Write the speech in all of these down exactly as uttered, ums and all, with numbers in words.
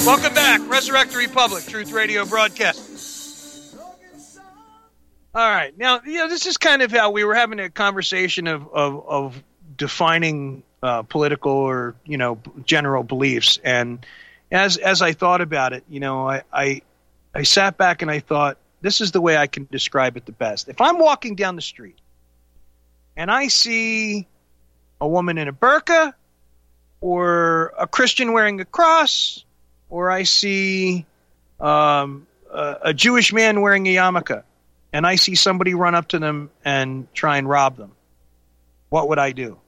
Welcome back. Resurrect the Republic, Truth Radio broadcast. All right. Now, you know, this is kind of how we were having a conversation of, of, of defining uh, political or, you know, general beliefs. And as as I thought about it, you know, I, I I sat back and I thought, this is the way I can describe it the best. If I'm walking down the street and I see a woman in a burqa or a Christian wearing a cross, or I see um, a, a Jewish man wearing a yarmulke, and I see somebody run up to them and try and rob them, what would I do?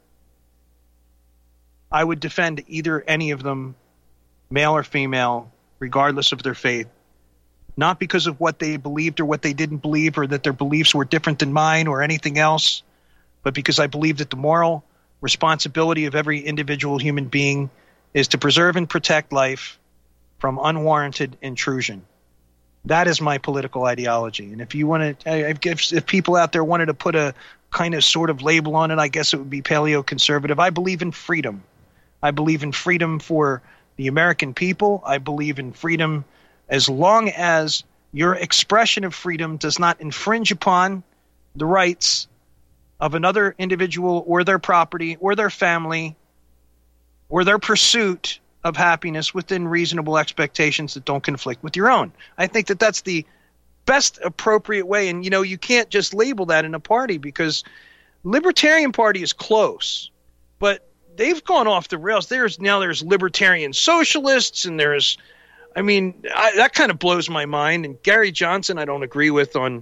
I would defend either any of them, male or female, regardless of their faith, not because of what they believed or what they didn't believe or that their beliefs were different than mine or anything else, but because I believe that the moral responsibility of every individual human being is to preserve and protect life from unwarranted intrusion. That is my political ideology. And if you want to, if, if people out there wanted to put a kind of sort of label on it, I guess it would be paleo-conservative. I believe in freedom. I believe in freedom for the American people. I believe in freedom as long as your expression of freedom does not infringe upon the rights of another individual or their property or their family or their pursuit of happiness within reasonable expectations that don't conflict with your own. I think that that's the best appropriate way. And, you know, you can't just label that in a party because Libertarian Party is close, but they've gone off the rails. There's now there's libertarian socialists and there's, I mean, I, that kind of blows my mind. And Gary Johnson, I don't agree with on.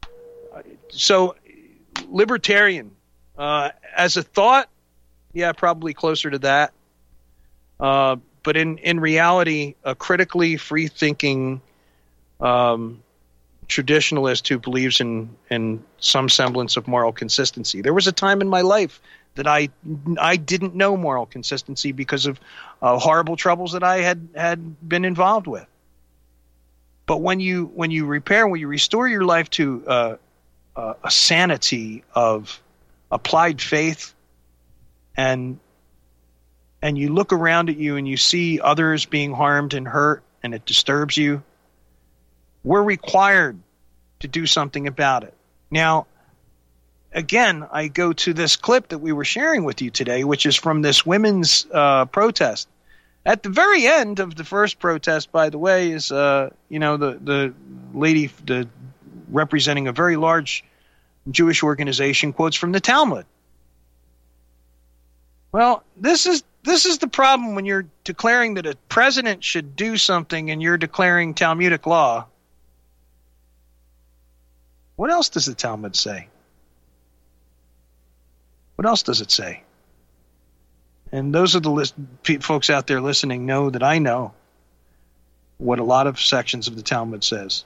So libertarian uh, as a thought, yeah, probably closer to that. Uh, but in, in reality, a critically free-thinking um, traditionalist who believes in, in some semblance of moral consistency. There was a time in my life that I I didn't know moral consistency because of uh, horrible troubles that I had, had been involved with. But when you when you repair, when you restore your life to uh, uh, a sanity of applied faith, and and you look around at you and you see others being harmed and hurt, and it disturbs you, we're required to do something about it. Now, again, I go to this clip that we were sharing with you today, which is from this women's uh, protest. At the very end of the first protest, by the way, is uh, you know the the lady the representing a very large Jewish organization quotes from the Talmud. Well, this is this is the problem when you're declaring that a president should do something and you're declaring Talmudic law. What else does the Talmud say? What else does it say? And those of the list, folks out there listening know that I know what a lot of sections of the Talmud says.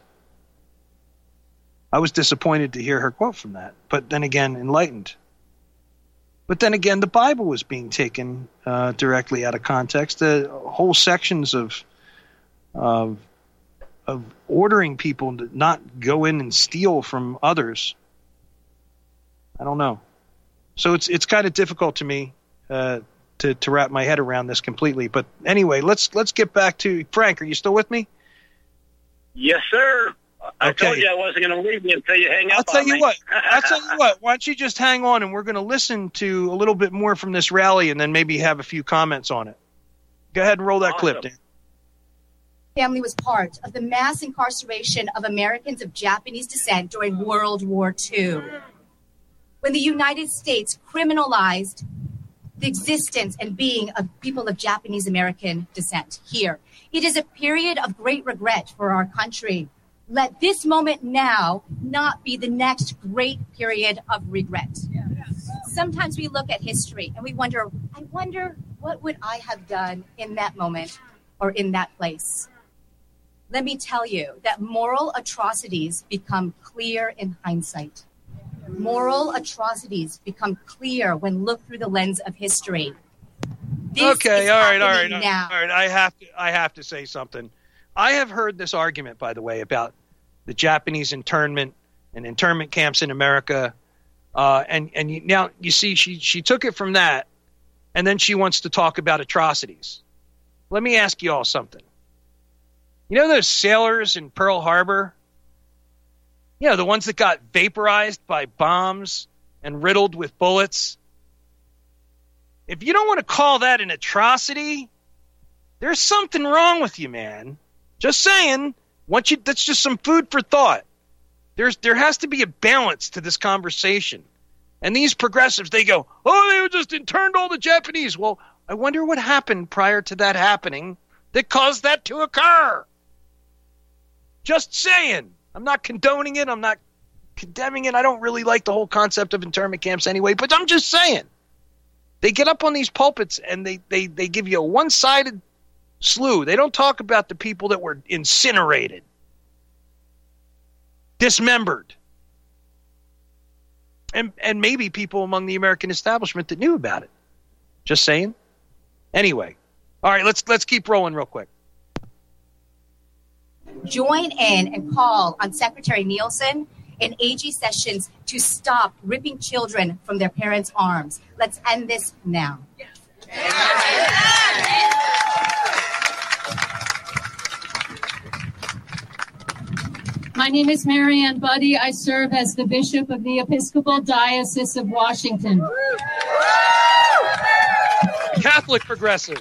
I was disappointed to hear her quote from that, but then again, enlightened. But then again, the Bible was being taken uh, directly out of context. The whole sections of, of of ordering people to not go in and steal from others. I don't know. So it's it's kind of difficult to me uh, to to wrap my head around this completely. But anyway, let's let's get back to Frank. Are you still with me? Yes, sir. I okay. told you I wasn't going to leave you until you hang up. I'll tell on you me. what. I'll tell you what. Why don't you just hang on, and we're going to listen to a little bit more from this rally, and then maybe have a few comments on it. Go ahead and roll that Awesome. clip, Dan. Family was part of the mass incarceration of Americans of Japanese descent during World War Two. When the United States criminalized the existence and being of people of Japanese American descent here. It is a period of great regret for our country. Let this moment now not be the next great period of regret. Sometimes we look at history and we wonder, I wonder what would I have done in that moment or in that place? Let me tell you that moral atrocities become clear in hindsight. Moral atrocities become clear when looked through the lens of history. This okay, is all right, all right, now. all right. I have to, I have to say something. I have heard this argument, by the way, about the Japanese internment and internment camps in America, uh, and and you, now you see, she she took it from that, and then she wants to talk about atrocities. Let me ask you all something. You know those sailors in Pearl Harbor? You know, the ones that got vaporized by bombs and riddled with bullets? If you don't want to call that an atrocity, there's something wrong with you, man. Just saying. Once you, that's just some food for thought. There's there has to be a balance to this conversation. And these progressives, they go, oh, they just interned all the Japanese. Well, I wonder what happened prior to that happening that caused that to occur. Just saying. I'm not condoning it. I'm not condemning it. I don't really like the whole concept of internment camps anyway, but I'm just saying. They get up on these pulpits and they, they, they give you a one-sided slew. They don't talk about the people that were incinerated, dismembered, and and maybe people among the American establishment that knew about it. Just saying. Anyway, all right, let's let's keep rolling real quick. Join in and call on Secretary Nielsen and A G Sessions to stop ripping children from their parents' arms. Let's end this now. My name is Marianne Buddy. I serve as the Bishop of the Episcopal Diocese of Washington. Catholic progressive.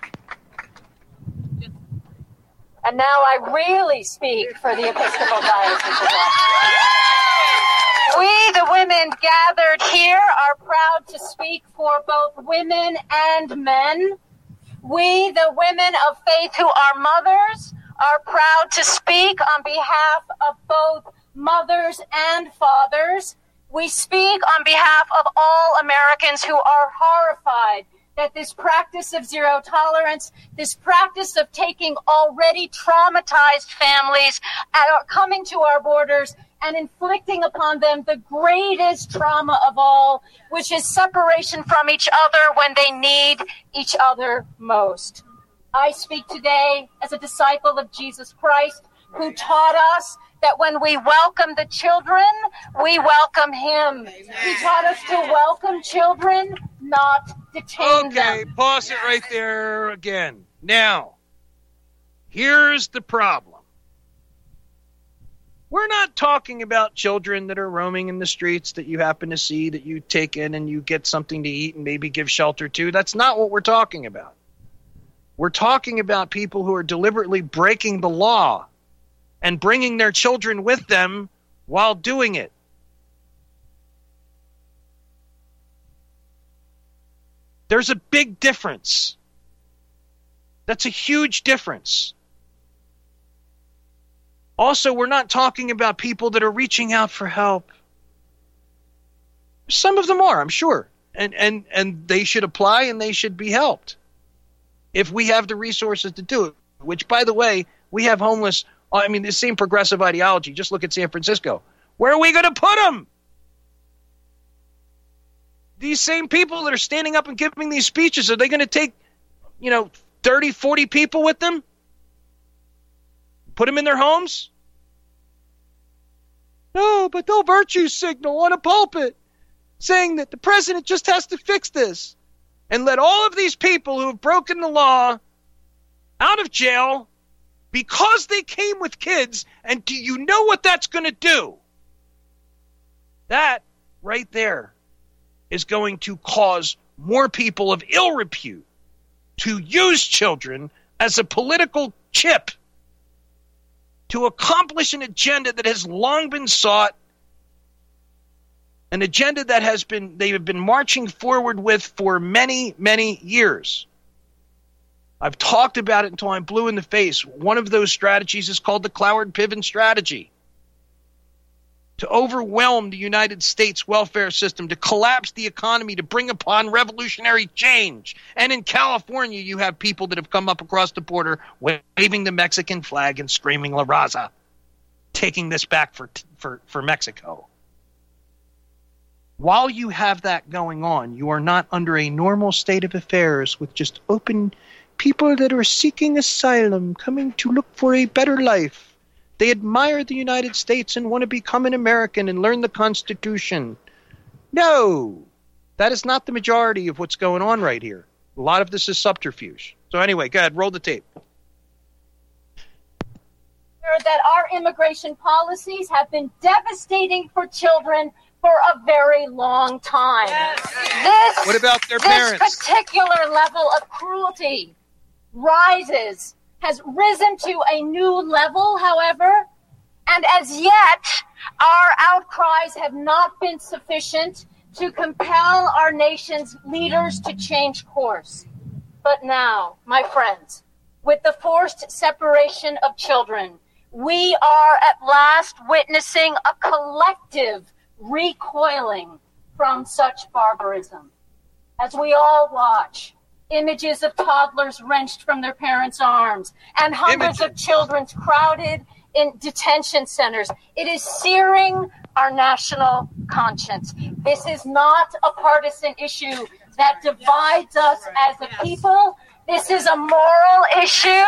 And now I really speak for the Episcopal Diocese of Washington. We, the women gathered here, are proud to speak for both women and men. We, the women of faith who are mothers, are proud to speak on behalf of both mothers and fathers. We speak on behalf of all Americans who are horrified that this practice of zero tolerance, this practice of taking already traumatized families are coming to our borders and inflicting upon them the greatest trauma of all, which is separation from each other when they need each other most. I speak today as a disciple of Jesus Christ, who taught us that when we welcome the children, we welcome him. He taught us to welcome children, not detain okay, them. Okay, pause it right there again. Now, here's the problem. We're not talking about children that are roaming in the streets that you happen to see, that you take in and you get something to eat and maybe give shelter to. That's not what we're talking about. We're talking about people who are deliberately breaking the law and bringing their children with them while doing it. There's a big difference. That's a huge difference. Also, we're not talking about people that are reaching out for help. Some of them are, I'm sure. And and and they should apply and they should be helped if we have the resources to do it, which, by the way, we have homeless. I mean, the same progressive ideology. Just look at San Francisco. Where are we going to put them? These same people that are standing up and giving these speeches, are they going to take, you know, thirty, forty people with them? Put them in their homes? No, but they'll virtue signal on a pulpit saying that the president just has to fix this and let all of these people who have broken the law out of jail because they came with kids. And do you know what that's going to do? That right there is going to cause more people of ill repute to use children as a political chip to accomplish an agenda that has long been sought, an agenda that has been they have been marching forward with for many, many years. I've talked about it until I'm blue in the face. One of those strategies is called the Cloward-Piven strategy. To overwhelm the United States welfare system, to collapse the economy, to bring upon revolutionary change. And in California, you have people that have come up across the border waving the Mexican flag and screaming La Raza, taking this back for for, for Mexico. While you have that going on, you are not under a normal state of affairs with just open people that are seeking asylum, coming to look for a better life. They admire the United States and want to become an American and learn the Constitution. No, that is not the majority of what's going on right here. A lot of this is subterfuge. So anyway, go ahead, roll the tape. that our immigration policies have been devastating for children for a very long time. Yes. This, what about their this parents? particular level of cruelty rises, has risen to a new level, however, and as yet, our outcries have not been sufficient to compel our nation's leaders to change course. But now, my friends, with the forced separation of children, we are at last witnessing a collective recoiling from such barbarism. As we all watch images of toddlers wrenched from their parents' arms and hundreds images. of children crowded in detention centers, it is searing our national conscience. This is not a partisan issue that divides us as a people. This is a moral issue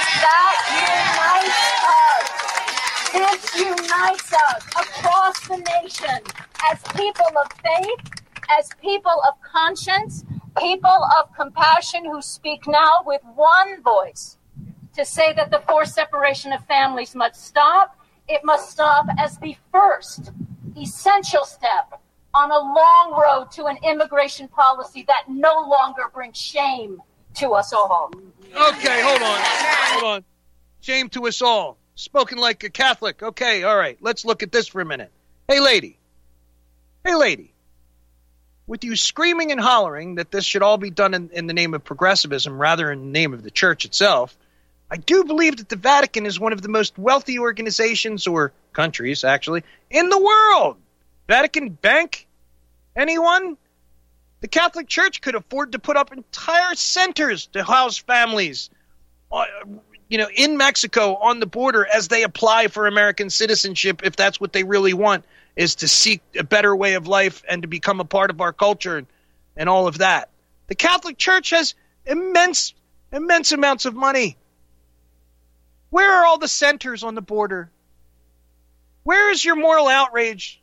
that unites us. This unites us across the nation as people of faith, as people of conscience, people of compassion who speak now with one voice to say that the forced separation of families must stop. It must stop as the first essential step on a long road to an immigration policy that no longer brings shame to us all. Okay, hold on. Hold on. Shame to us all. Spoken like a Catholic. Okay, all right. Let's look at this for a minute. Hey, lady. Hey, lady. With you screaming and hollering that this should all be done in, in the name of progressivism rather in the name of the church itself, I do believe that the Vatican is one of the most wealthy organizations, or countries, actually, in the world. Vatican Bank? Anyone? The Catholic Church could afford to put up entire centers to house families, uh, you know, in Mexico on the border as they apply for American citizenship, if that's what they really want, is to seek a better way of life and to become a part of our culture and, and all of that. The Catholic Church has immense, immense amounts of money. Where are all the centers on the border? Where is your moral outrage?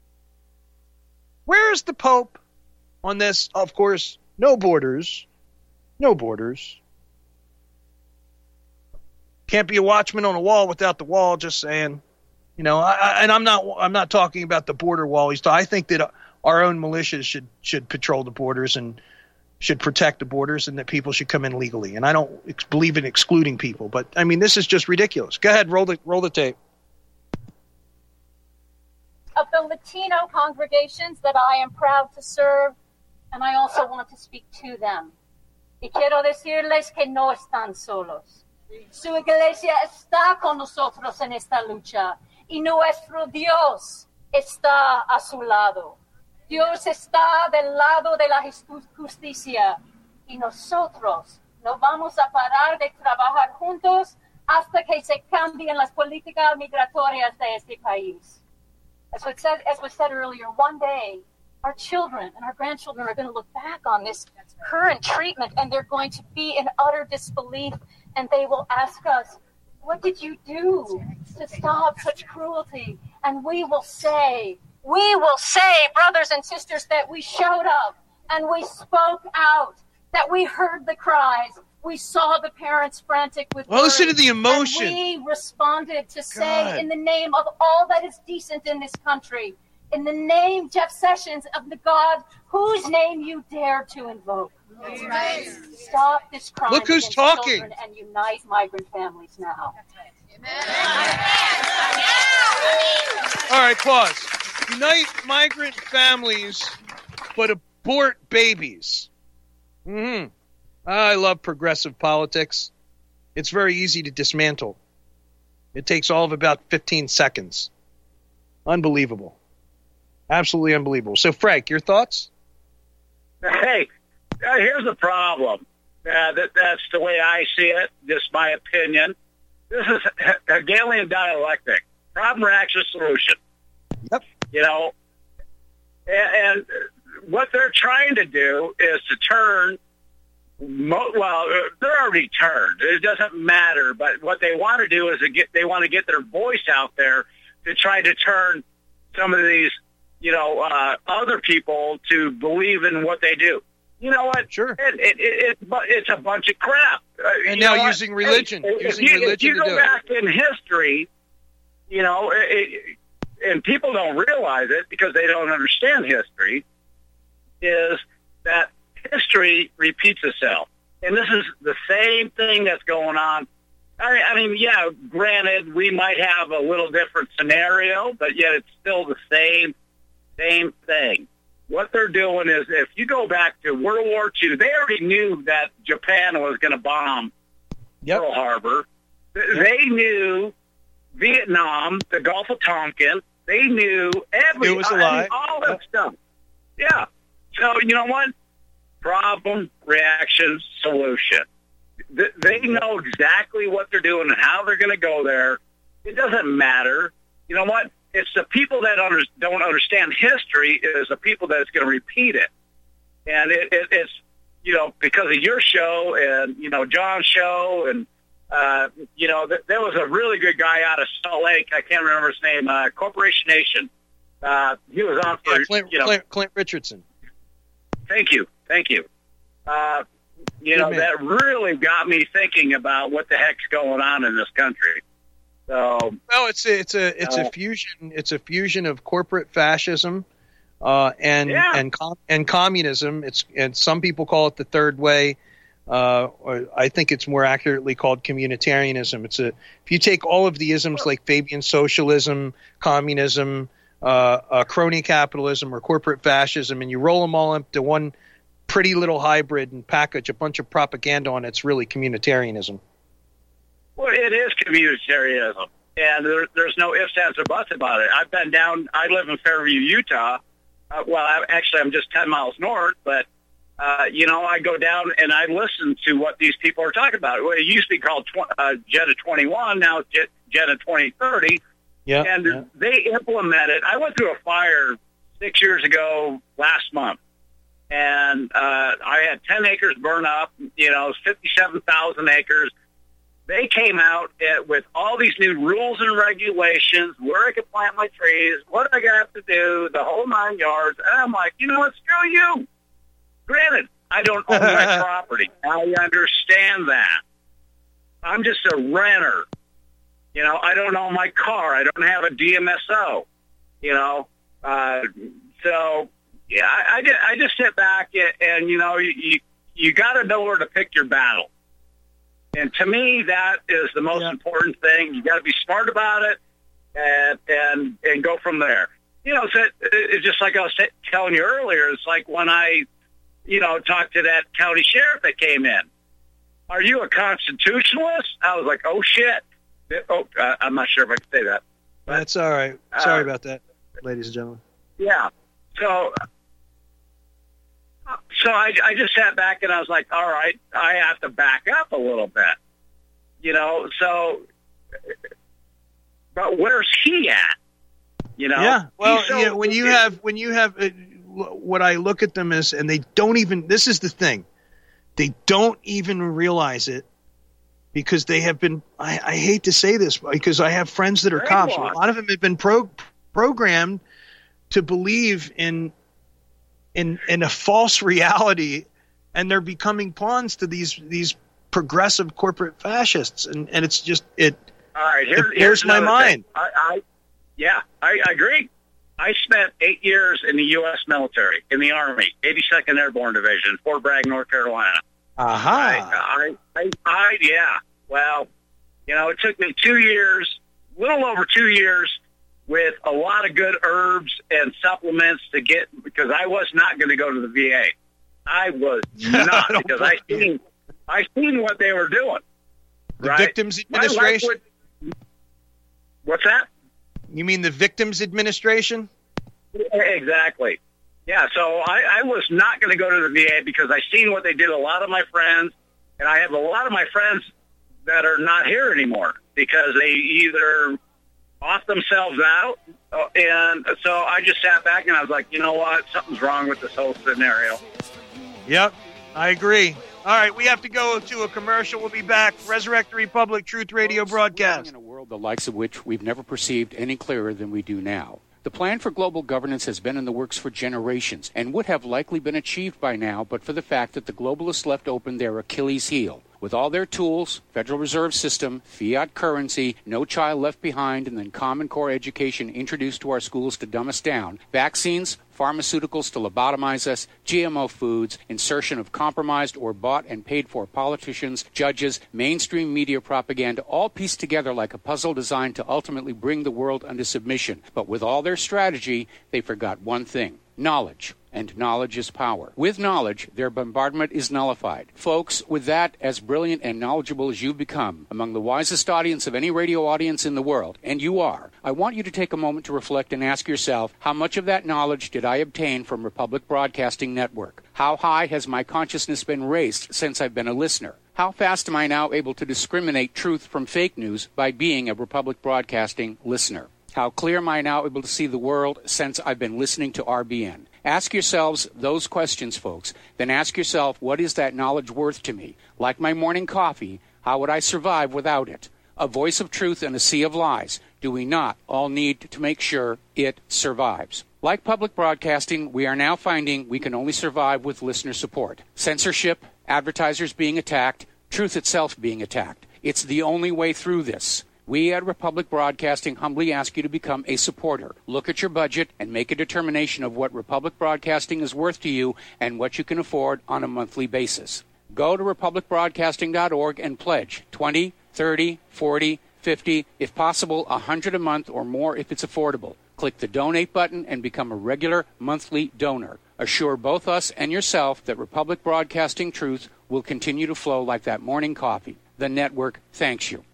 Where is the Pope on this? Of course, no borders. No borders. Can't be a watchman on a wall without the wall, just saying. You know, I, I, and I'm not I'm not talking about the border wall. He's I think that our own militias should should patrol the borders and should protect the borders, and that people should come in legally. And I don't ex- believe in excluding people, but I mean, this is just ridiculous. Go ahead, roll the roll the tape. Of the Latino congregations that I am proud to serve, and I also want to speak to them. Y quiero decirles que no están solos. Su iglesia está con nosotros en esta lucha, y nuestro Dios está a su lado. Dios está del lado de la justicia, y nosotros no vamos a parar de trabajar juntos hasta que se cambien las políticas migratorias de este país. As was said, as was said earlier, one day our children and our grandchildren are going to look back on this current treatment, and they're going to be in utter disbelief, and they will ask us, what did you do to stop such cruelty? And we will say, we will say, brothers and sisters, that we showed up and we spoke out, that we heard the cries, we saw the parents frantic with well, words, listen to the emotion. And we responded to say, God. in the name of all that is decent in this country, in the name, Jeff Sessions, of the God whose name you dare to invoke. That's right. Stop this crime. Look who's against talking. children and unite migrant families now. All right, pause. Unite migrant families, but abort babies. Mm-hmm. I love progressive politics. It's very easy to dismantle. It takes all of about fifteen seconds. Unbelievable. Absolutely unbelievable. So, Frank, your thoughts? Hey, uh, here's the problem. Uh, that, that's the way I see it, just my opinion. This is Hegelian dialectic. Problem, reaction, solution. Yep. You know, and, and what they're trying to do is to turn, mo- well, they're already turned. It doesn't matter, but what they want to do is to get, they want to get their voice out there to try to turn some of these, you know, uh, other people to believe in what they do. You know what? Sure. It, it, it, it, it's a bunch of crap. Uh, and now know using religion, hey, using if you, religion if you to go do back it. in history, you know, it, it, and people don't realize it because they don't understand history, is that history repeats itself. And this is the same thing that's going on. I, I mean, yeah, granted, we might have a little different scenario, but yet it's still the same, same thing. What they're doing is, if you go back to World War Two, they already knew that Japan was going to bomb Yep. Pearl Harbor. They knew Vietnam, the Gulf of Tonkin. They knew every It was a I mean, lie. all that Yep. stuff. Yeah. So you know what? Problem, reaction, solution. Th- They know exactly what they're doing and how they're going to go there. It doesn't matter. You know what? It's the people that under, don't understand history is the people that's going to repeat it. And it, it, it's, you know, because of your show and, you know, John's show. And, uh, you know, th- there was a really good guy out of Salt Lake. I can't remember his name. Uh, Corporation Nation. Uh, he was on for, Yeah, Clint, you know. Clint, Clint Richardson. Thank you. Thank you. Uh, you Good know, man. that really got me thinking about what the heck's going on in this country. So, Well, it's a, it's a it's Uh, a fusion. It's a fusion of corporate fascism uh, and Yeah. and com- and communism. It's and some people call it the third way. Uh, or I think it's more accurately called communitarianism. It's a if you take all of the isms like Fabian socialism, communism, uh, uh, crony capitalism, or corporate fascism, and you roll them all into one pretty little hybrid and package a bunch of propaganda on it, it's really communitarianism. well, it is communitarianism, and there, there's no ifs, ands, or buts about it. I've been down. I live in Fairview, Utah. Uh, well, I, actually, I'm just ten miles north, but uh, you know, I go down and I listen to what these people are talking about. Well, it used to be called tw- uh, Jetta twenty-one. Now it's Jet- Jetta twenty thirty. Yeah, And yeah. they implemented. I went through a fire six years ago last month, and uh, I had ten acres burn up. You know, fifty-seven thousand acres. They came out uh, with all these new rules and regulations, where I could plant my trees, what I got to do, the whole nine yards. And I'm like, you know what? Screw you. Granted, I don't own my property. I understand that. I'm just a renter. You know, I don't own my car. I don't have a D M S O. You know, uh, so yeah, I, I, just, I just sit back and, and you know, you you, you got to know where to pick your battle. And to me, that is the most Yeah. important thing. You got to be smart about it, and and and go from there. You know, so it, it's just like I was t- telling you earlier. It's like when I, you know, talked to that county sheriff that came in. Are you a constitutionalist? I was like, oh shit. Oh, uh, I'm not sure if I can say that. But, That's all right. Sorry uh, about that, ladies and gentlemen. Yeah. So, so I, I just sat back and I was like, all right, I have to back up a little bit, you know. So, but where's he at? You know. Yeah. Well, He's so- yeah, when you have when you have uh, what I look at them as, and they don't even. This is the thing. They don't even realize it because they have been. I, I hate to say this because I have friends that are cops. A Brainwashed. lot of them have been pro, programmed to believe in in in a false reality, and they're becoming pawns to these these progressive corporate fascists, and and it's just it. All right, here, it blows here's my another mind. thing. I, I, yeah, I, I agree. I spent eight years in the U S military, in the Army, eighty-second Airborne Division, Fort Bragg, North Carolina. Aha. I, I, I, I, yeah. Well, you know, it took me two years, little over two years, with a lot of good herbs and supplements to get, because I was not going to go to the V A. I was not, don't because I blame seen, I seen what they were doing. The right? Victims My life Administration. would- what's that? You mean the Victims Administration? Exactly. Yeah, so I, I was not going to go to the V A because I seen what they did. A lot of my friends, and I have a lot of my friends that are not here anymore because they either off themselves out, uh, and so I just sat back and I was like, you know what, something's wrong with this whole scenario. Yep, I agree. All right, we have to go to a commercial. We'll be back. Resurrect the Republic Truth Radio broadcast. In a world the likes of which we've never perceived any clearer than we do now. The plan for global governance has been in the works for generations and would have likely been achieved by now but for the fact that the globalists left open their Achilles heel, With all their tools, Federal Reserve System, fiat currency, no child left behind, and then Common Core education introduced to our schools to dumb us down, vaccines, pharmaceuticals to lobotomize us, G M O foods, insertion of compromised or bought and paid for politicians, judges, mainstream media propaganda, all pieced together like a puzzle designed to ultimately bring the world under submission. But with all their strategy, they forgot one thing: knowledge. And knowledge is power. With knowledge, their bombardment is nullified. Folks, with that, as brilliant and knowledgeable as you've become, among the wisest audience of any radio audience in the world, and you are, I want you to take a moment to reflect and ask yourself, how much of that knowledge did I obtain from Republic Broadcasting Network? How high has my consciousness been raised since I've been a listener? How fast am I now able to discriminate truth from fake news by being a Republic Broadcasting listener? How clear am I now able to see the world since I've been listening to R B N? Ask yourselves those questions, folks. Then ask yourself, what is that knowledge worth to me? Like my morning coffee, how would I survive without it? A voice of truth in a sea of lies. Do we not all need to make sure it survives? Like public broadcasting, we are now finding we can only survive with listener support. Censorship, advertisers being attacked, truth itself being attacked. It's the only way through this. We at Republic Broadcasting humbly ask you to become a supporter. Look at your budget and make a determination of what Republic Broadcasting is worth to you and what you can afford on a monthly basis. Go to republic broadcasting dot org and pledge twenty, thirty, forty, fifty, if possible one hundred a month or more if it's affordable. Click the donate button and become a regular monthly donor. Assure both us and yourself that Republic Broadcasting truth will continue to flow like that morning coffee. The network thanks you.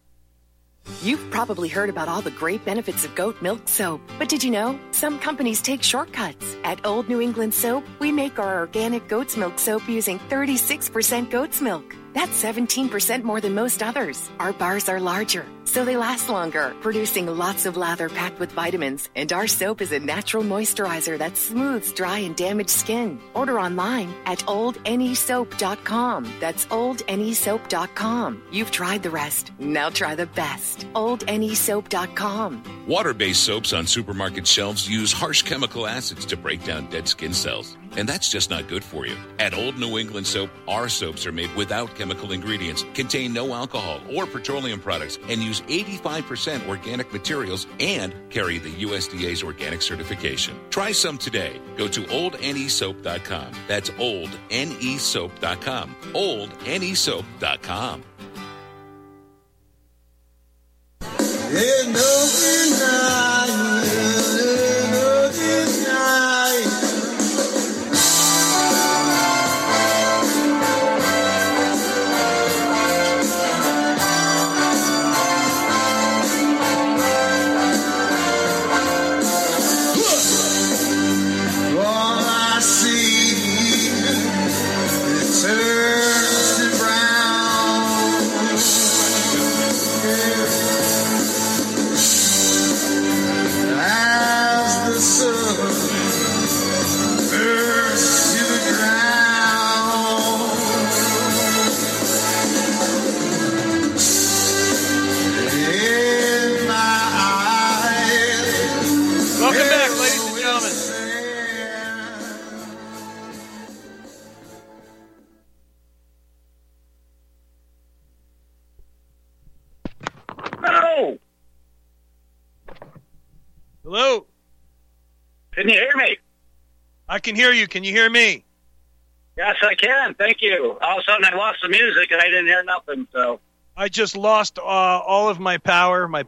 You've probably heard about all the great benefits of goat milk soap, but did you know some companies take shortcuts? At Old New England Soap, we make our organic goat's milk soap using thirty-six percent goat's milk. That's seventeen percent more than most others. Our bars are larger, so they last longer, producing lots of lather packed with vitamins. And our soap is a natural moisturizer that smooths dry and damaged skin. Order online at old n e soap dot com. That's old n e soap dot com. You've tried the rest. Now try the best. old n e soap dot com. Water-based soaps on supermarket shelves use harsh chemical acids to break down dead skin cells. And that's just not good for you. At Old New England Soap, our soaps are made without chemical ingredients, contain no alcohol or petroleum products, and use eighty-five percent organic materials and carry the U S D A's organic certification. Try some today. Go to old n e soap dot com. That's old n e soap dot com. old n e soap dot com. Hello? Can you hear me? I can hear you. Can you hear me? Yes, I can. Thank you. All of a sudden, I lost the music, and I didn't hear nothing, so... I just lost uh, all of my power. My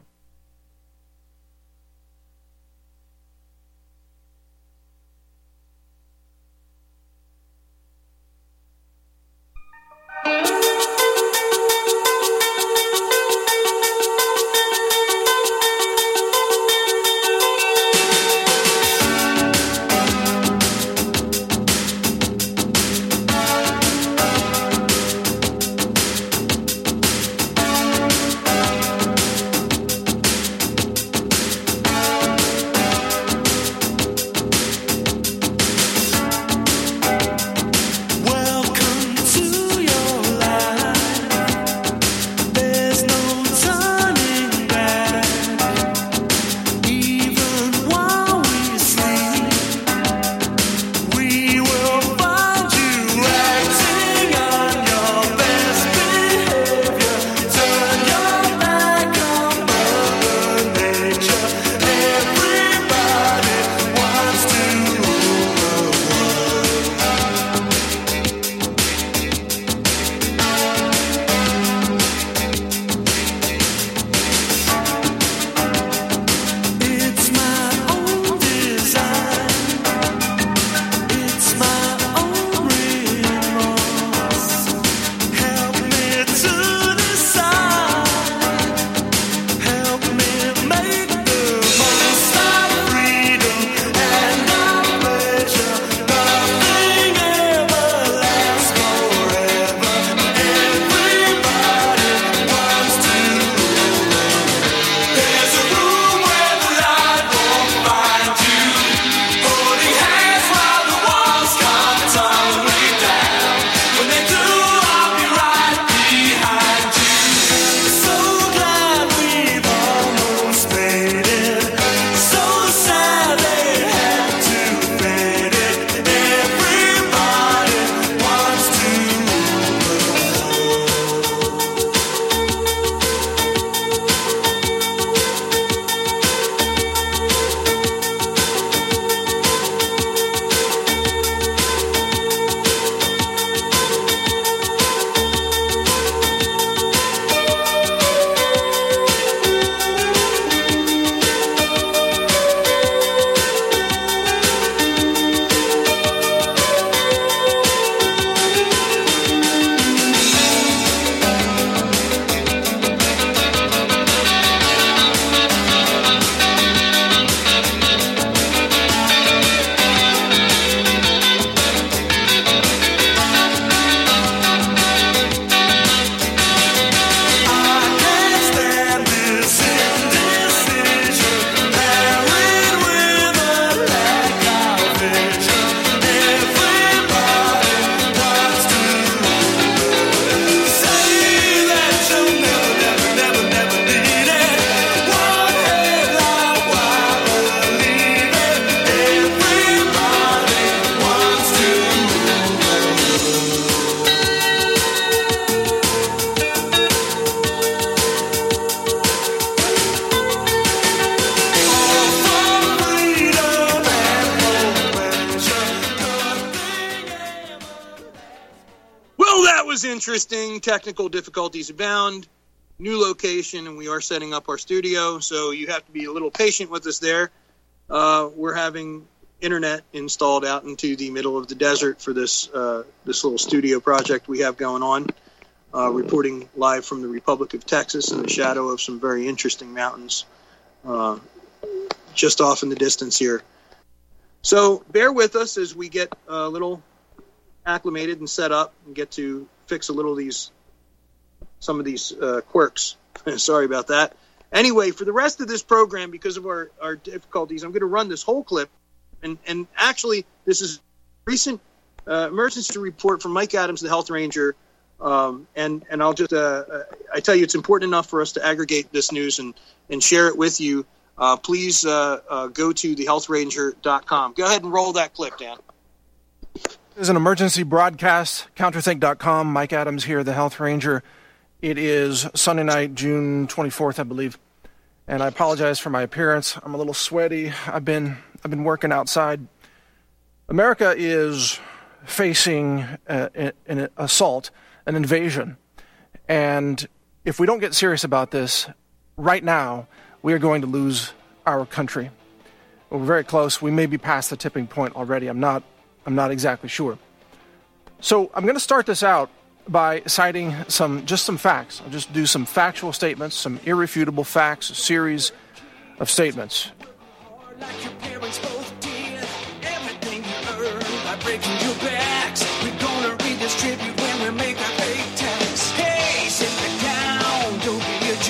was interesting. Technical difficulties abound. New location, and we are setting up our studio, so you have to be a little patient with us there. Uh, we're having internet installed out into the middle of the desert for this uh, this little studio project we have going on, uh, reporting live from the Republic of Texas in the shadow of some very interesting mountains uh, just off in the distance here. So bear with us as we get a little acclimated and set up and get to fix a little of these some of these uh, quirks. Sorry about that. Anyway, for the rest of this program, because of our, our difficulties, I'm going to run this whole clip. And, and actually, this is a recent uh, emergency report from Mike Adams, the health ranger. Um, and, and I'll just, uh, uh, I tell you, it's important enough for us to aggregate this news and, and share it with you. Uh, please uh, uh, go to the health ranger dot com. Go ahead and roll that clip, Dan. This is an emergency broadcast, counterthink dot com. Mike Adams here, the health ranger. It is Sunday night, June twenty-fourth, I believe, and I apologize for my appearance. I'm a little sweaty. I've been I've been working outside. America is facing a, an assault, an invasion, and if we don't get serious about this right now, we are going to lose our country. We're very close. We may be past the tipping point already. I'm not I'm not exactly sure. So I'm going to start this out by citing some just some facts. I'll just do some factual statements, some irrefutable facts, a series of statements. Like your parents both did, everything you earned by breaking your backs. We're gonna redistribute when we make our pay tax. Hey, sit down, don't be a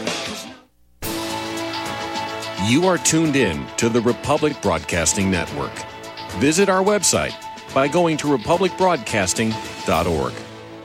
jerk. You are tuned in to the Republic Broadcasting Network. Visit our website by going to republic broadcasting dot org.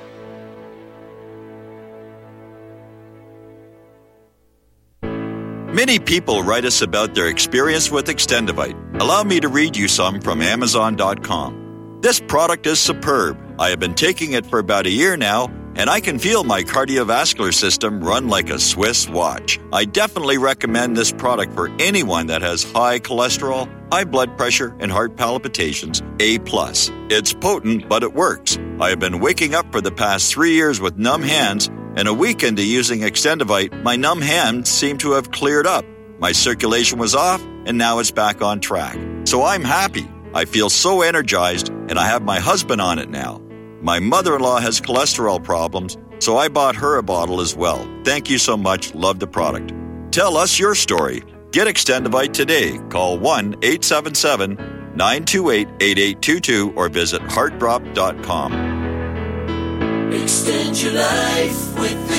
Many people write us about their experience with Extendivite. Allow me to read you some from amazon dot com. This product is superb. I have been taking it for about a year now, and I can feel my cardiovascular system run like a Swiss watch. I definitely recommend this product for anyone that has high cholesterol, high blood pressure, and heart palpitations, A plus. It's potent, but it works. I have been waking up for the past three years with numb hands, and a week into using Extendivite, my numb hands seem to have cleared up. My circulation was off, and now it's back on track. So I'm happy. I feel so energized, and I have my husband on it now. My mother-in-law has cholesterol problems, so I bought her a bottle as well. Thank you so much. Love the product. Tell us your story. Get Extendivite today. Call one eight seven seven, nine two eight, eight eight two two or visit heart drop dot com. Extend your life with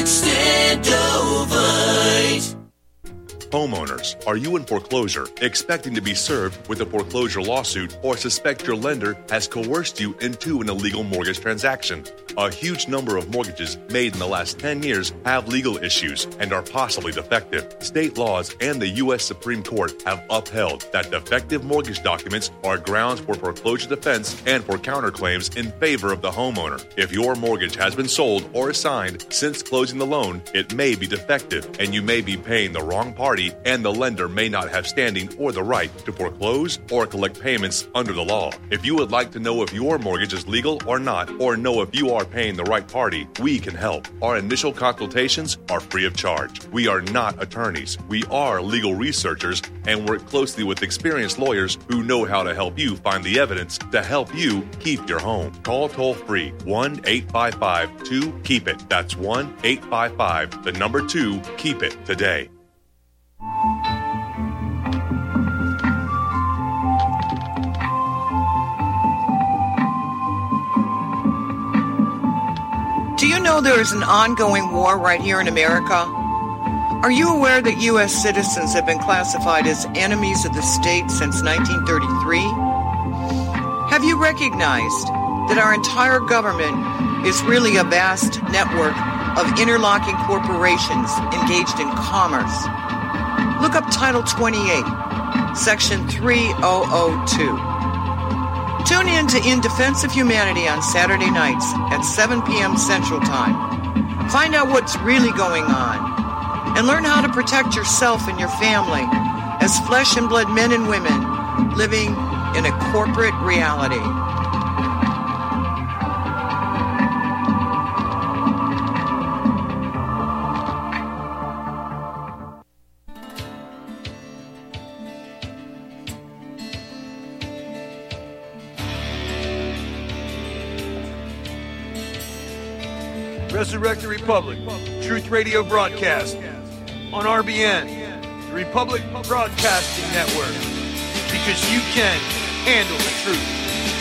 Extendivite. Homeowners, are you in foreclosure, expecting to be served with a foreclosure lawsuit, or suspect your lender has coerced you into an illegal mortgage transaction? A huge number of mortgages made in the last ten years have legal issues and are possibly defective. State laws and the U S Supreme Court have upheld that defective mortgage documents are grounds for foreclosure defense and for counterclaims in favor of the homeowner. If your mortgage has been sold or assigned since closing the loan, it may be defective and you may be paying the wrong party, and the lender may not have standing or the right to foreclose or collect payments under the law. If you would like to know if your mortgage is legal or not, or know if you are paying the right party, we can help. Our initial consultations are free of charge. We are not attorneys. We are legal researchers and work closely with experienced lawyers who know how to help you find the evidence to help you keep your home. Call toll-free one eight five five two keep it. That's one eight five five, the number two, keep it today. Do you know there is an ongoing war right here in America? Are you aware that U S citizens have been classified as enemies of the state since nineteen thirty-three? Have you recognized that our entire government is really a vast network of interlocking corporations engaged in commerce? Look up Title twenty-eight, Section three thousand two. Tune in to In Defense of Humanity on Saturday nights at seven p.m. Central Time. Find out what's really going on and learn how to protect yourself and your family as flesh and blood men and women living in a corporate reality. Resurrect the Republic, Truth Radio broadcast on R B N, the Republic Broadcasting Network, because you can handle the truth.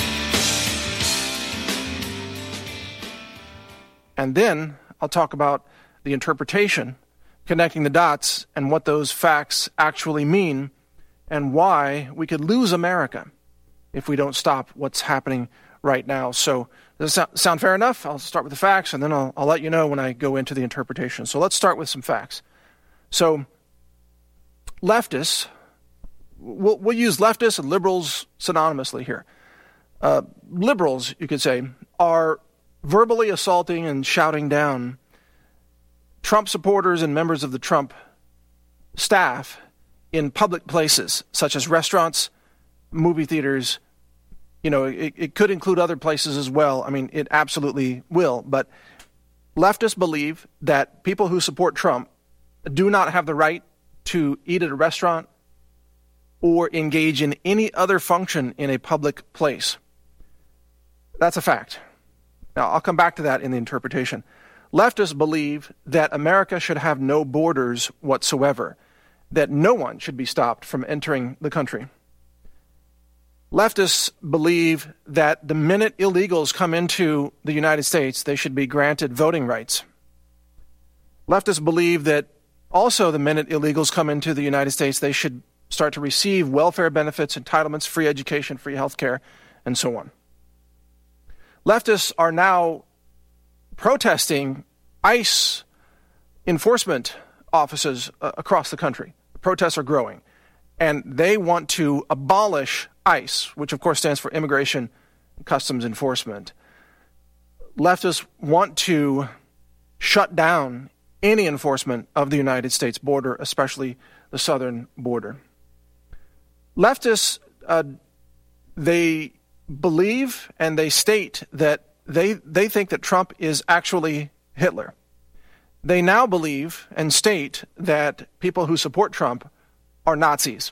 And then I'll talk about the interpretation, connecting the dots, and what those facts actually mean, and why we could lose America if we don't stop what's happening right now. So does that sound fair enough? I'll start with the facts, and then I'll, I'll let you know when I go into the interpretation. So let's start with some facts. So leftists, we'll, we'll use leftists and liberals synonymously here. Uh, liberals, you could say, are verbally assaulting and shouting down Trump supporters and members of the Trump staff in public places, such as restaurants, movie theaters. You know, it, it could include other places as well. I mean, it absolutely will. But leftists believe that people who support Trump do not have the right to eat at a restaurant or engage in any other function in a public place. That's a fact. Now, I'll come back to that in the interpretation. Leftists believe that America should have no borders whatsoever, that no one should be stopped from entering the country. Leftists believe that the minute illegals come into the United States, they should be granted voting rights. Leftists believe that also the minute illegals come into the United States, they should start to receive welfare benefits, entitlements, free education, free health care, and so on. Leftists are now protesting ICE enforcement offices uh, across the country. The protests are growing. And they want to abolish ICE, which of course stands for Immigration and Customs Enforcement. Leftists want to shut down any enforcement of the United States border, especially the southern border. Leftists, uh, they believe and they state that they they think that Trump is actually Hitler. They now believe and state that people who support Trump are Nazis.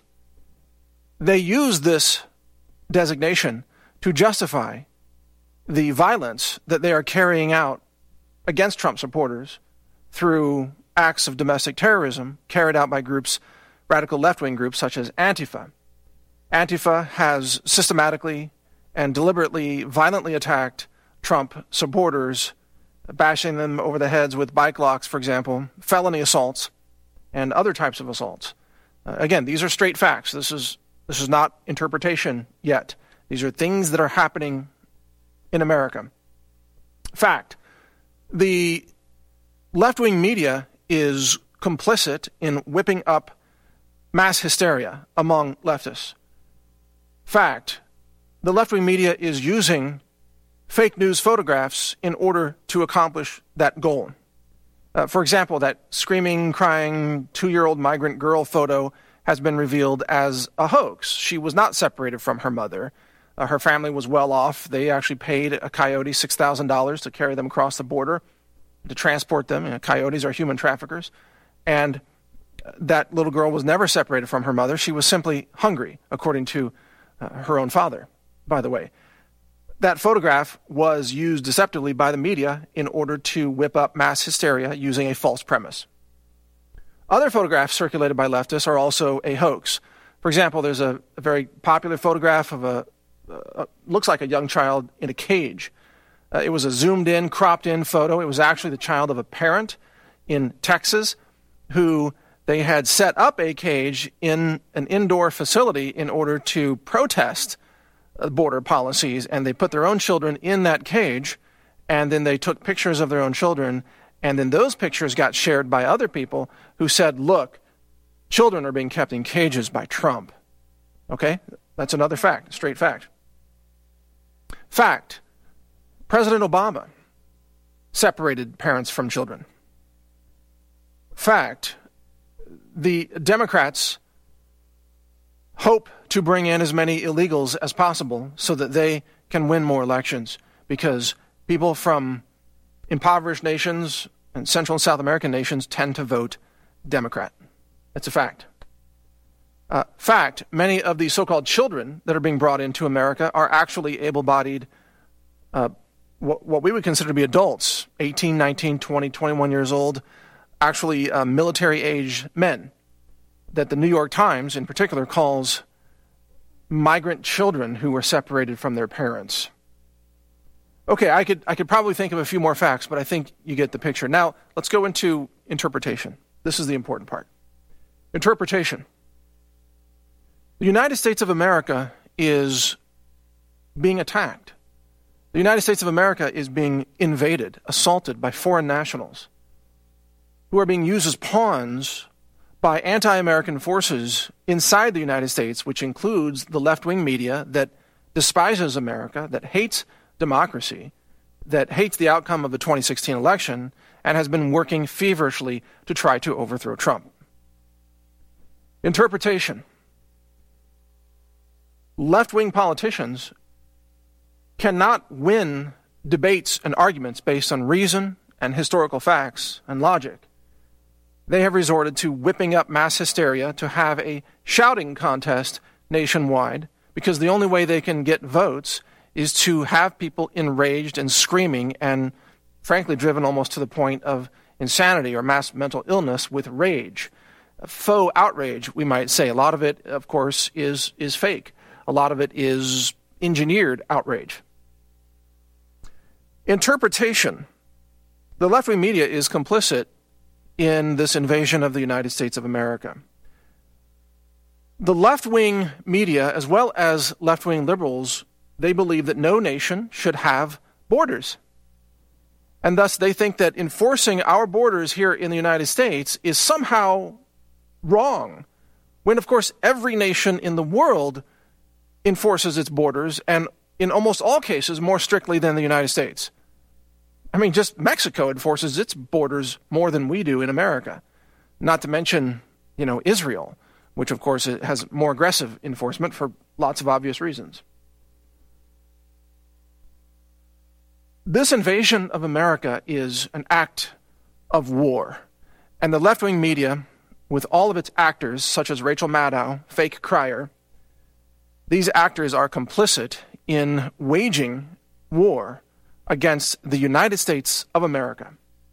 They use this designation to justify the violence that they are carrying out against Trump supporters through acts of domestic terrorism carried out by groups, radical left-wing groups such as Antifa. Antifa has systematically and deliberately violently attacked Trump supporters, bashing them over the heads with bike locks, for example, felony assaults, and other types of assaults. Uh, again, these are straight facts. This is this is not interpretation yet. These are things that are happening in America. Fact. The left-wing media is complicit in whipping up mass hysteria among leftists. Fact. The left-wing media is using fake news photographs in order to accomplish that goal. Uh, for example, that screaming, crying two-year-old migrant girl photo has been revealed as a hoax. She was not separated from her mother. Uh, her family was well off. They actually paid a coyote six thousand dollars to carry them across the border, to transport them. You know, coyotes are human traffickers. And that little girl was never separated from her mother. She was simply hungry, according to uh, her own father, by the way. That photograph was used deceptively by the media in order to whip up mass hysteria using a false premise. Other photographs circulated by leftists are also a hoax. For example, there's a, a very popular photograph of a, a, looks like a young child in a cage. Uh, it was a zoomed-in, cropped-in photo. It was actually the child of a parent in Texas who they had set up a cage in an indoor facility in order to protest border policies, and they put their own children in that cage, and then they took pictures of their own children, and then those pictures got shared by other people who said, look, children are being kept in cages by Trump. Okay? That's another fact, straight fact. Fact. President Obama separated parents from children. Fact. The Democrats hope to bring in as many illegals as possible so that they can win more elections, because people from impoverished nations and Central and South American nations tend to vote Democrat. That's a fact. Uh, fact, many of the so-called children that are being brought into America are actually able-bodied uh, what, what we would consider to be adults, eighteen, nineteen, twenty, twenty-one years old, actually uh, military-age men, that the New York Times in particular calls migrant children who were separated from their parents. Okay, I could I could probably think of a few more facts, but I think you get the picture. Now, let's go into interpretation. This is the important part. Interpretation. The United States of America is being attacked. The United States of America is being invaded, assaulted by foreign nationals who are being used as pawns by anti-American forces inside the United States, which includes the left-wing media that despises America, that hates democracy, that hates the outcome of the twenty sixteen election, and has been working feverishly to try to overthrow Trump. Interpretation. Left-wing politicians cannot win debates and arguments based on reason and historical facts and logic. They have resorted to whipping up mass hysteria to have a shouting contest nationwide, because the only way they can get votes is to have people enraged and screaming and, frankly, driven almost to the point of insanity or mass mental illness with rage. Faux outrage, we might say. A lot of it, of course, is, is fake. A lot of it is engineered outrage. Interpretation. The left-wing media is complicit in this invasion of the United States of America. The left-wing media, as well as left-wing liberals, they believe that no nation should have borders. And thus they think that enforcing our borders here in the United States is somehow wrong, when, of course, every nation in the world enforces its borders, and in almost all cases more strictly than the United States. I mean, just Mexico enforces its borders more than we do in America. Not to mention, you know, Israel, which of course has more aggressive enforcement for lots of obvious reasons. This invasion of America is an act of war. And the left-wing media, with all of its actors, such as Rachel Maddow, fake crier, these actors are complicit in waging war against the United States of America.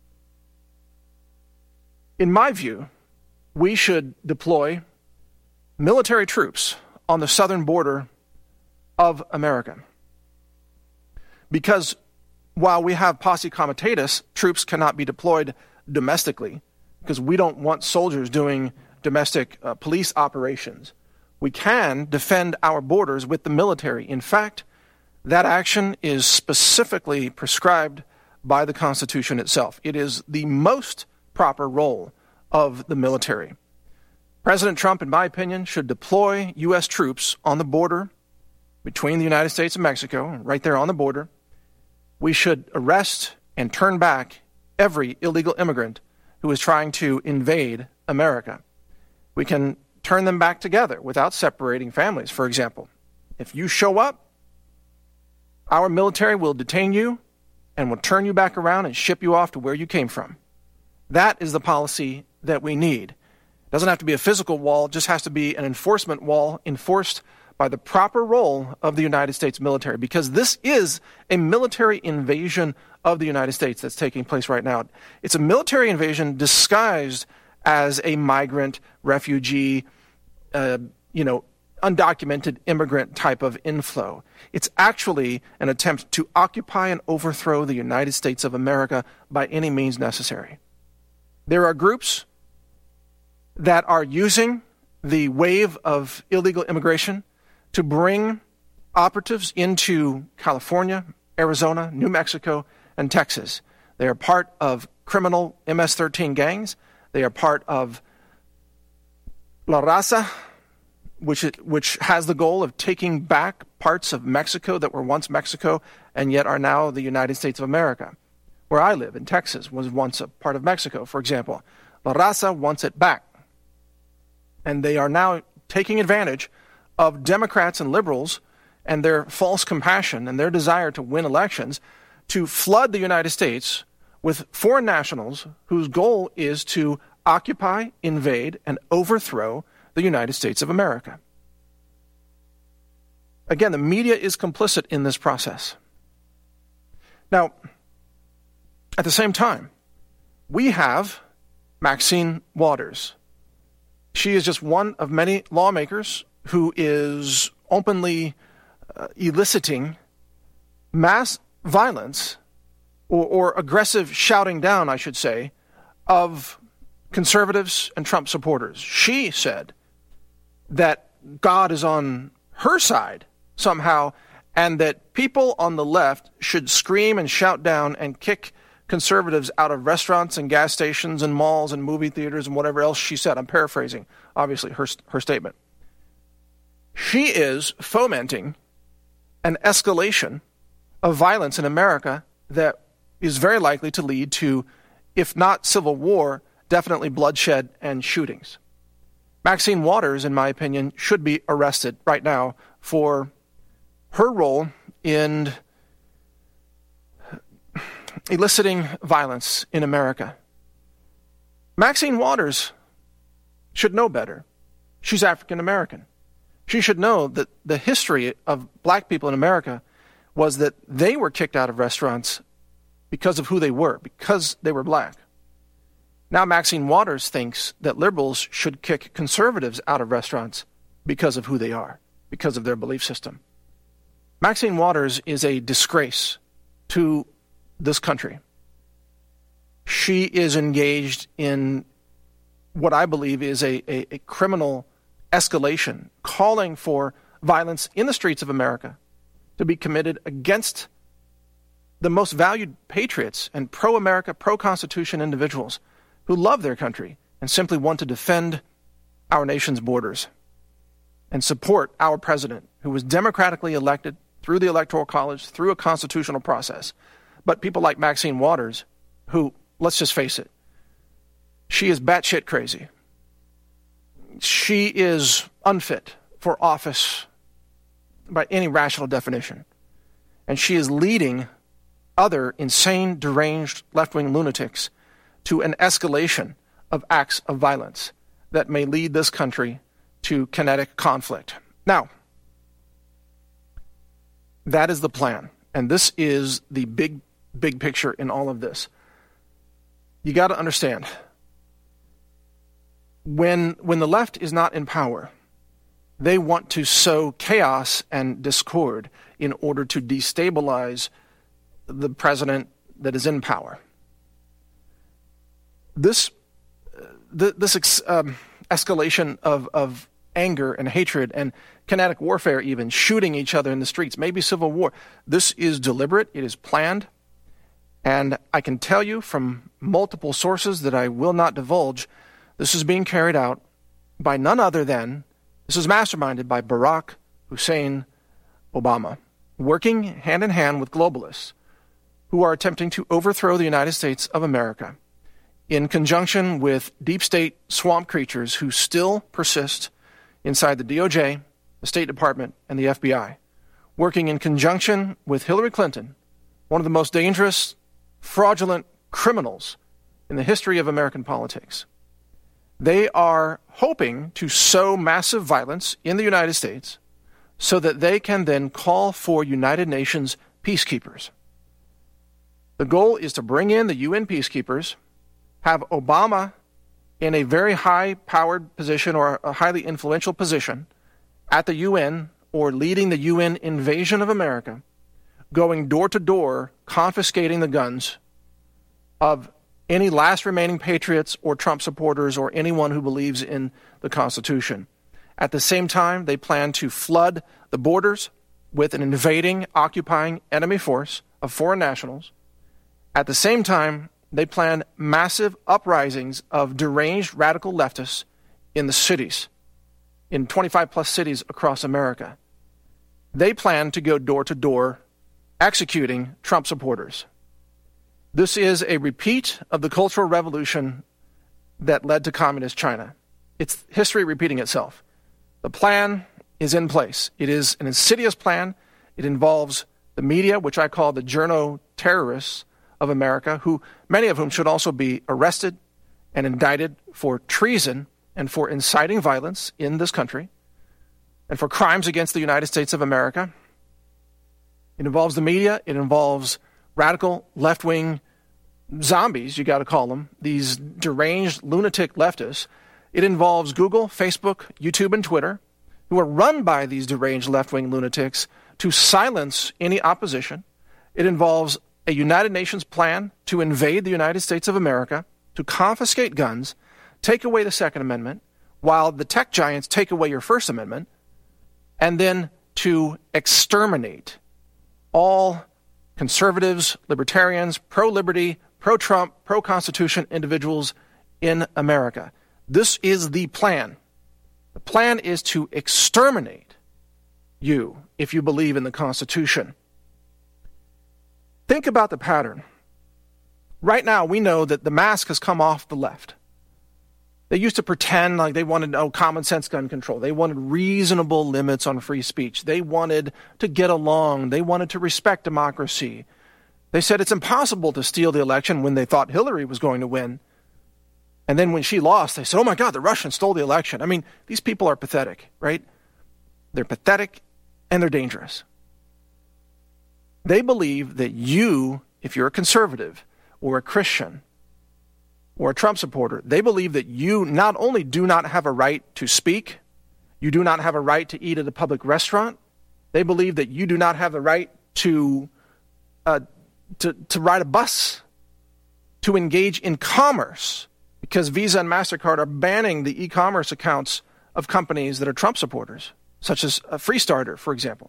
In my view, we should deploy military troops on the southern border of America. Because while we have posse comitatus, troops cannot be deployed domestically, because we don't want soldiers doing domestic uh, police operations. We can defend our borders with the military. In fact, that action is specifically prescribed by the Constitution itself. It is the most proper role of the military. President Trump, in my opinion, should deploy U S troops on the border between the United States and Mexico, right there on the border. We should arrest and turn back every illegal immigrant who is trying to invade America. We can turn them back together without separating families, for example. If you show up, our military will detain you and will turn you back around and ship you off to where you came from. That is the policy that we need. It doesn't have to be a physical wall, it just has to be an enforcement wall enforced by the proper role of the United States military, because this is a military invasion of the United States that's taking place right now. It's a military invasion disguised as a migrant, refugee, uh, you know, undocumented immigrant type of inflow. It's actually an attempt to occupy and overthrow the United States of America by any means necessary. There are groups that are using the wave of illegal immigration to bring operatives into California, Arizona, New Mexico, and Texas. They are part of criminal M S thirteen gangs. They are part of La Raza, which which has the goal of taking back parts of Mexico that were once Mexico and yet are now the United States of America. Where I live, in Texas, was once a part of Mexico, for example. La Raza wants it back. And they are now taking advantage of Democrats and liberals and their false compassion and their desire to win elections to flood the United States with foreign nationals whose goal is to occupy, invade, and overthrow the United States of America. Again, the media is complicit in this process. Now, at the same time, we have Maxine Waters. She is just one of many lawmakers who is openly uh, eliciting mass violence or, or aggressive shouting down, I should say, of conservatives and Trump supporters. She said that God is on her side somehow, and that people on the left should scream and shout down and kick conservatives out of restaurants and gas stations and malls and movie theaters and whatever else she said. I'm paraphrasing, obviously, her, her statement. She is fomenting an escalation of violence in America that is very likely to lead to, if not civil war, definitely bloodshed and shootings. Maxine Waters, in my opinion, should be arrested right now for her role in eliciting violence in America. Maxine Waters should know better. She's African American. She should know that the history of black people in America was that they were kicked out of restaurants because of who they were, because they were black. Now Maxine Waters thinks that liberals should kick conservatives out of restaurants because of who they are, because of their belief system. Maxine Waters is a disgrace to this country. She is engaged in what I believe is a, a, a criminal escalation, calling for violence in the streets of America to be committed against the most valued patriots and pro-America, pro-Constitution individuals who love their country and simply want to defend our nation's borders and support our president, who was democratically elected through the Electoral College, through a constitutional process. But people like Maxine Waters, who, let's just face it, she is batshit crazy. She is unfit for office by any rational definition. And she is leading other insane, deranged, left-wing lunatics to an escalation of acts of violence that may lead this country to kinetic conflict. Now, that is the plan. And this is the big, big picture in all of this. You got to understand, when when the left is not in power, they want to sow chaos and discord in order to destabilize the president that is in power. This th- this ex- um, escalation of, of anger and hatred and kinetic warfare, even shooting each other in the streets, maybe civil war, this is deliberate, it is planned, and I can tell you from multiple sources that I will not divulge, this is being carried out by none other than, this is masterminded by Barack Hussein Obama, working hand in hand with globalists who are attempting to overthrow the United States of America in conjunction with deep state swamp creatures who still persist inside the D O J, the State Department, and the F B I, working in conjunction with Hillary Clinton, one of the most dangerous, fraudulent criminals in the history of American politics. They are hoping to sow massive violence in the United States so that they can then call for United Nations peacekeepers. The goal is to bring in the U N peacekeepers, have Obama in a very high-powered position or a highly influential position at the U N or leading the U N invasion of America, going door to door, confiscating the guns of any last remaining patriots or Trump supporters or anyone who believes in the Constitution. At the same time, they plan to flood the borders with an invading, occupying enemy force of foreign nationals. At the same time, they plan massive uprisings of deranged radical leftists in the cities, in twenty-five plus cities across America. They plan to go door to door executing Trump supporters. This is a repeat of the Cultural Revolution that led to Communist China. It's history repeating itself. The plan is in place. It is an insidious plan. It involves the media, which I call the journo terrorists of America, who many of whom should also be arrested and indicted for treason and for inciting violence in this country and for crimes against the United States of America. It involves the media. It involves radical left-wing zombies, you got to call them, these deranged lunatic leftists. It involves Google, Facebook, YouTube, and Twitter, who are run by these deranged left-wing lunatics to silence any opposition. It involves a United Nations plan to invade the United States of America, to confiscate guns, take away the Second Amendment, while the tech giants take away your First Amendment, and then to exterminate all conservatives, libertarians, pro-liberty, pro-Trump, pro-Constitution individuals in America. This is the plan. The plan is to exterminate you if you believe in the Constitution. Think about the pattern. Right now, we know that the mask has come off the left. They used to pretend like they wanted oh, common sense gun control. They wanted reasonable limits on free speech. They wanted to get along. They wanted to respect democracy. They said it's impossible to steal the election when they thought Hillary was going to win. And then when she lost, they said, oh my God, the Russians stole the election. I mean, these people are pathetic, right? They're pathetic and they're dangerous. They believe that you, if you're a conservative or a Christian or a Trump supporter, they believe that you not only do not have a right to speak, you do not have a right to eat at a public restaurant, they believe that you do not have the right to, uh, to, to ride a bus, to engage in commerce, because Visa and MasterCard are banning the e-commerce accounts of companies that are Trump supporters, such as a Freestarter, for example.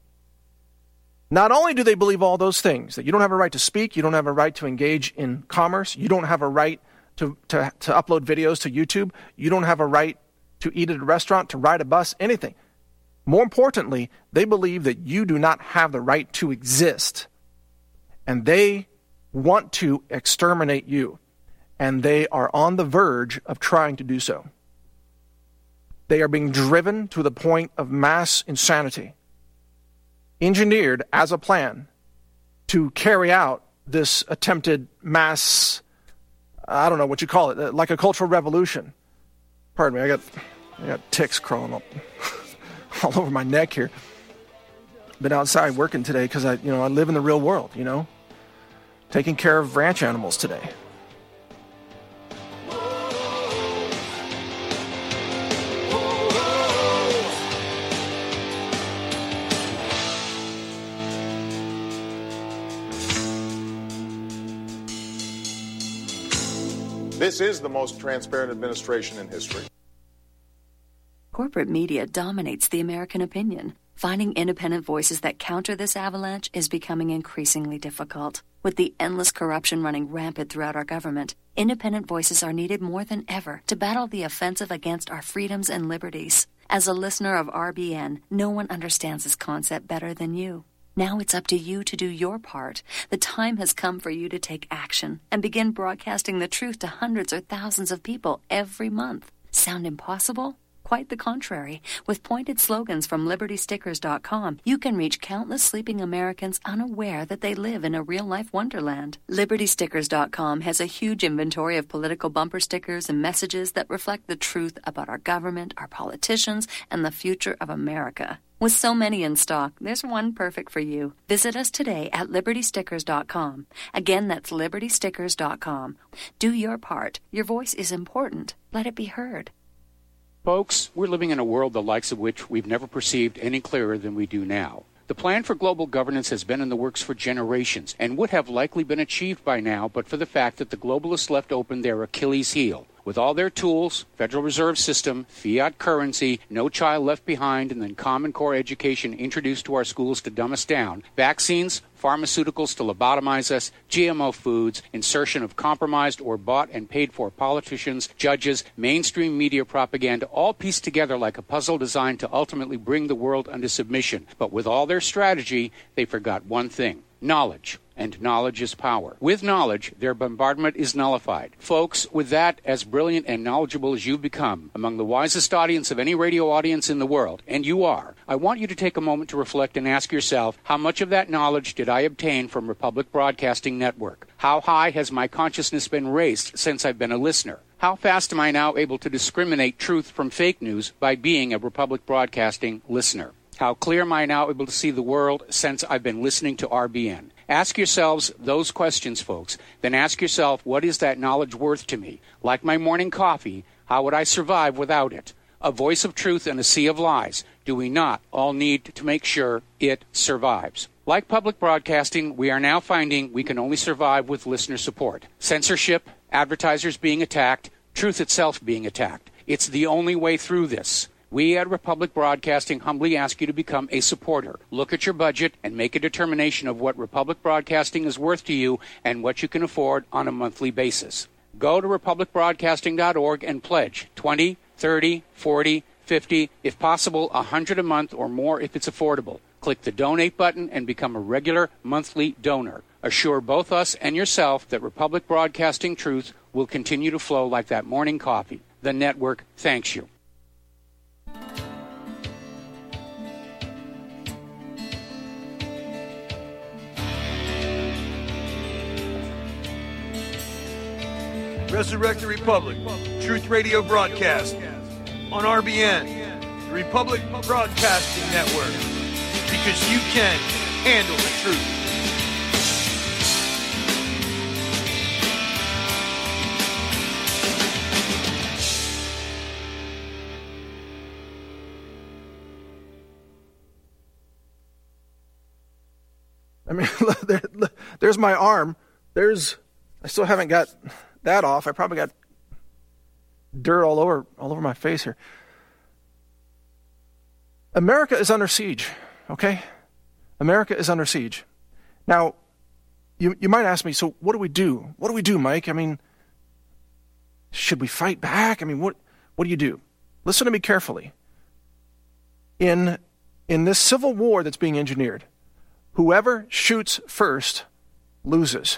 Not only do they believe all those things, that you don't have a right to speak, you don't have a right to engage in commerce, you don't have a right to, to, to upload videos to YouTube, you don't have a right to eat at a restaurant, to ride a bus, anything. More importantly, they believe that you do not have the right to exist. And they want to exterminate you. And they are on the verge of trying to do so. They are being driven to the point of mass insanity, engineered as a plan to carry out this attempted mass, I don't know what you call it, like a cultural revolution. Pardon me, I got I got ticks crawling up all over my neck here. Been outside working today because I, you know, I live in the real world, you know, taking care of ranch animals today. This is the most transparent administration in history. Corporate media dominates the American opinion. Finding independent voices that counter this avalanche is becoming increasingly difficult. With the endless corruption running rampant throughout our government, independent voices are needed more than ever to battle the offensive against our freedoms and liberties. As a listener of R B N, no one understands this concept better than you. Now it's up to you to do your part. The time has come for you to take action and begin broadcasting the truth to hundreds or thousands of people every month. Sound impossible? Quite the contrary. With pointed slogans from Liberty Stickers dot com, you can reach countless sleeping Americans unaware that they live in a real-life wonderland. Liberty Stickers dot com has a huge inventory of political bumper stickers and messages that reflect the truth about our government, our politicians, and the future of America. With so many in stock, there's one perfect for you. Visit us today at Liberty Stickers dot com. Again, that's Liberty Stickers dot com. Do your part. Your voice is important. Let it be heard. Folks, we're living in a world the likes of which we've never perceived any clearer than we do now. The plan for global governance has been in the works for generations and would have likely been achieved by now but for the fact that the globalists left open their Achilles heel. With all their tools, Federal Reserve System, fiat currency, no child left behind, and then Common Core education introduced to our schools to dumb us down, vaccines, pharmaceuticals to lobotomize us, G M O foods, insertion of compromised or bought and paid for politicians, judges, mainstream media propaganda, all pieced together like a puzzle designed to ultimately bring the world under submission. But with all their strategy, they forgot one thing: knowledge. And knowledge is power. With knowledge, their bombardment is nullified. Folks, with that, as brilliant and knowledgeable as you've become, among the wisest audience of any radio audience in the world, and you are, I want you to take a moment to reflect and ask yourself, how much of that knowledge did I obtain from Republic Broadcasting Network? How high has my consciousness been raised since I've been a listener? How fast am I now able to discriminate truth from fake news by being a Republic Broadcasting listener? How clear am I now able to see the world since I've been listening to R B N? Ask yourselves those questions, folks. Then ask yourself, what is that knowledge worth to me? Like my morning coffee, how would I survive without it? A voice of truth in a sea of lies. Do we not all need to make sure it survives? Like public broadcasting, we are now finding we can only survive with listener support. Censorship, advertisers being attacked, truth itself being attacked. It's the only way through this. We at Republic Broadcasting humbly ask you to become a supporter. Look at your budget and make a determination of what Republic Broadcasting is worth to you and what you can afford on a monthly basis. Go to republic broadcasting dot org and pledge twenty, thirty, forty, fifty, if possible, one hundred a month or more if it's affordable. Click the donate button and become a regular monthly donor. Assure both us and yourself that Republic Broadcasting truth will continue to flow like that morning coffee. The network thanks you. Resurrect the Republic, Truth Radio broadcast on R B N, the Republic Broadcasting Network, because you can handle the truth. I mean, there, there's my arm. There's, I still haven't got that off. I probably got dirt all over all over my face here. America is under siege, okay? America is under siege. Now, you you might ask me, so what do we do? What do we do, Mike? I mean, should we fight back? I mean, what what do you do? Listen to me carefully. In in this civil war that's being engineered, whoever shoots first loses.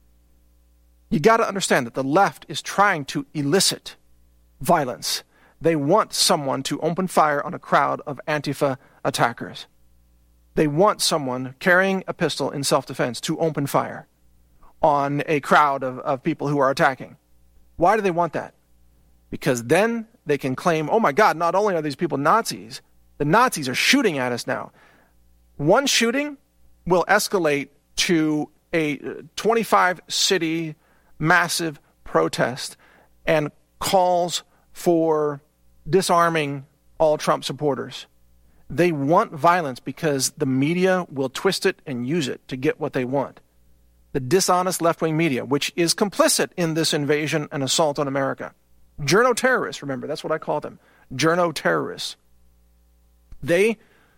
You got to understand that the left is trying to elicit violence. They want someone to open fire on a crowd of Antifa attackers. They want someone carrying a pistol in self-defense to open fire on a crowd of, of people who are attacking. Why do they want that? Because then they can claim, oh my God, not only are these people Nazis, the Nazis are shooting at us now. One shooting will escalate to a twenty-five city massive protest and calls for disarming all Trump supporters. They want violence because the media will twist it and use it to get what they want. The dishonest left-wing media, which is complicit in this invasion and assault on America. Journo-terrorists, remember, that's what I call them. Journo-terrorists. They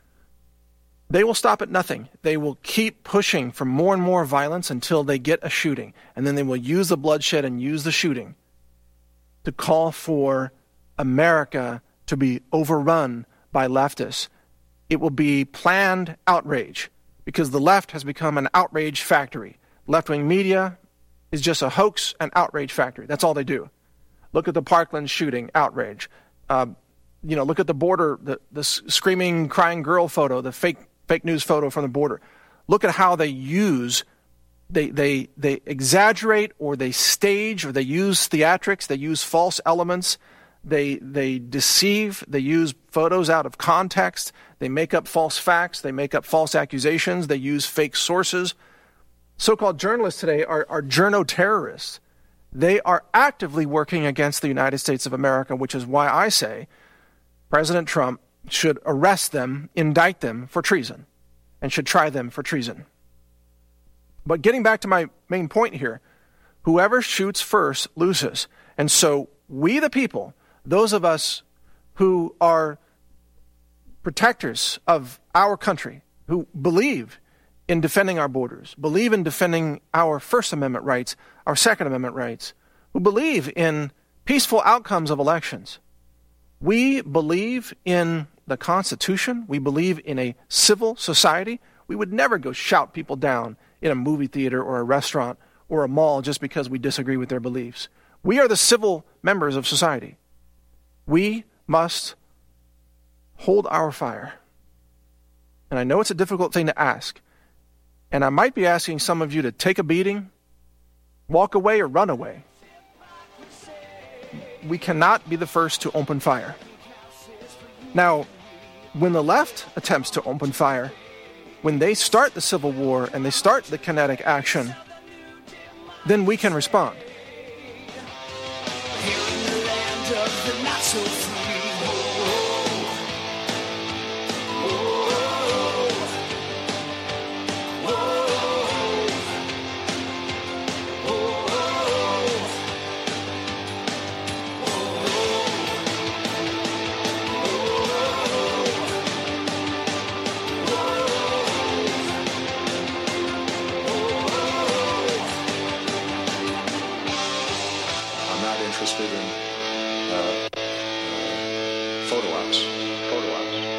They will stop at nothing. They will keep pushing for more and more violence until they get a shooting. And then they will use the bloodshed and use the shooting to call for America to be overrun by leftists. It will be planned outrage because the left has become an outrage factory. Left-wing media is just a hoax and outrage factory. That's all they do. Look at the Parkland shooting, outrage. Uh, you know, look at the border, the, the screaming, crying girl photo, the fake fake news photo from the border. Look at how they use, they they they exaggerate or they stage or they use theatrics, they use false elements, they they deceive, they use photos out of context, they make up false facts, they make up false accusations, they use fake sources. So-called journalists today are, are journo-terrorists. They are actively working against the United States of America, which is why I say President Trump should arrest them, indict them for treason, and should try them for treason. But getting back to my main point here, whoever shoots first loses. And so we the people, those of us who are protectors of our country, who believe in defending our borders, believe in defending our First Amendment rights, our Second Amendment rights, who believe in peaceful outcomes of elections, we believe in the Constitution. We believe in a civil society. We would never go shout people down in a movie theater or a restaurant or a mall just because we disagree with their beliefs. We are the civil members of society. We must hold our fire. And I know it's a difficult thing to ask. And I might be asking some of you to take a beating, walk away, or run away. We cannot be the first to open fire. Now, when the left attempts to open fire, when they start the civil war and they start the kinetic action, then we can respond. Here in the land of the not so free. Whoa, whoa, whoa, I'm not interested in uh, uh, photo ops. Photo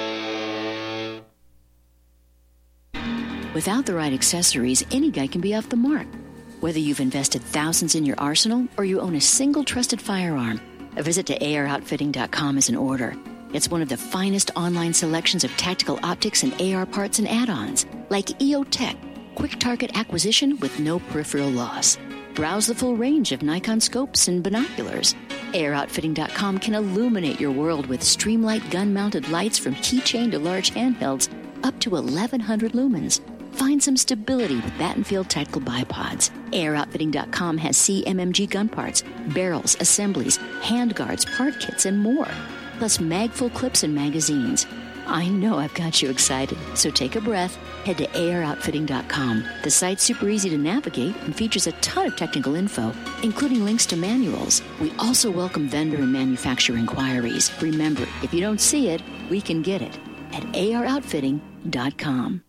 ops. Without the right accessories, any guy can be off the mark. Whether you've invested thousands in your arsenal or you own a single trusted firearm, a visit to A R outfitting dot com is in order. It's one of the finest online selections of tactical optics and A R parts and add-ons, like E O Tech, quick target acquisition with no peripheral loss. Browse the full range of Nikon scopes and binoculars. A R outfitting dot com can illuminate your world with Streamlight gun-mounted lights from keychain to large handhelds up to eleven hundred lumens. Find some stability with Battenfield Tactical Bipods. A R outfitting dot com has C M M G gun parts, barrels, assemblies, handguards, part kits, and more. Plus magful clips and magazines. I know I've got you excited, so take a breath. Head to A R outfitting dot com. The site's super easy to navigate and features a ton of technical info, including links to manuals. We also welcome vendor and manufacturer inquiries. Remember, if you don't see it, we can get it at A R outfitting dot com.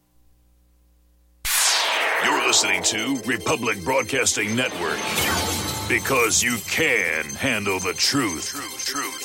You're listening to Republic Broadcasting Network, because you can handle the truth. Truth, truth.